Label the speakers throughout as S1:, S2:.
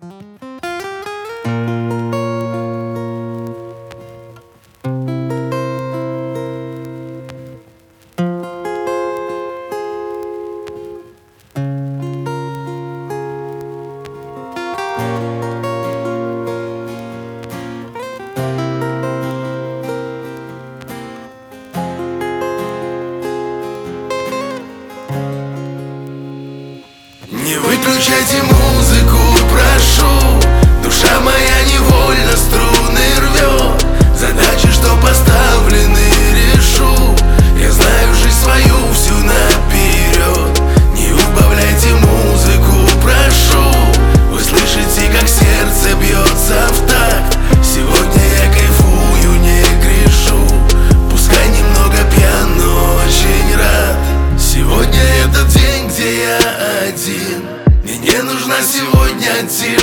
S1: Не выключайте музыку, прошу. Душа моя невольно струны рвет. Задачи, что поставлены, решу. Я знаю жизнь свою всю наперед. Не убавляйте музыку, прошу. Вы слышите, как сердце бьется в такт. Сегодня я кайфую, не грешу. Пускай немного пьян, но очень рад. Сегодня этот день, где я один. Мне не нужна сегодня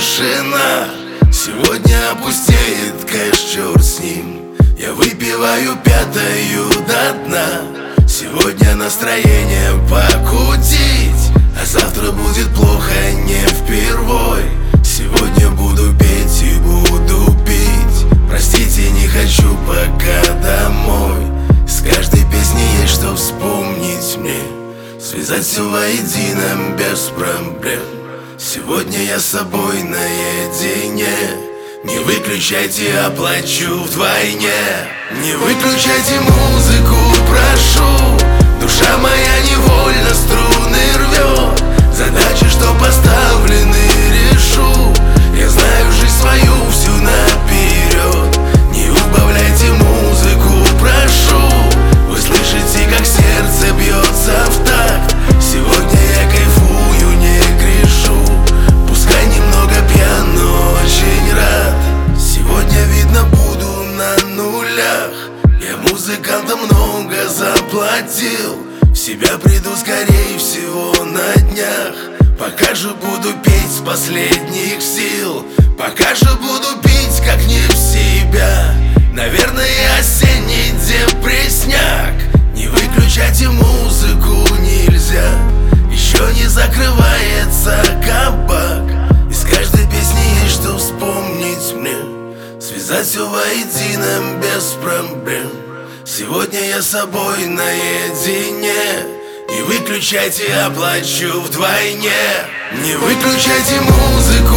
S1: тишина. Сегодня опустеет кэш, черт с ним. Я выпиваю пятую до дна. Сегодня настроение покутить, а завтра будет плохо не впервой. Сегодня буду петь и буду пить. Простите, не хочу пока домой. С каждой песни есть что вспомнить мне. Связать все воедино без проблем. Сегодня я с собой наедине. Не выключайте, оплачу вдвойне. Не выключайте музыку, прошу. Душа моя невольно струны рвет. Задачи, что поставлены, решу. Я знаю жизнь свою всю наперед. Не убавляйте музыку, прошу. Вы слышите, как сердце бьется в такт. Сегодня я кайфую, не грешу. Пускай немного пьян, но очень рад. Сегодня, видно, буду на нулях. Я музыкантам много заплатил. В себя приду, скорее всего, на днях. Пока же буду петь с последних сил. Пока же буду пить, как не в себя. Наверное, осенний депрессняк. Не выключайте музыку, нельзя. Еще не закрывается кабак. Из каждой песни есть что вспомнить мне. Связать все воедино без проблем. Сегодня я с собой наедине. Не выключайте, оплачу вдвойне. Не выключайте музыку,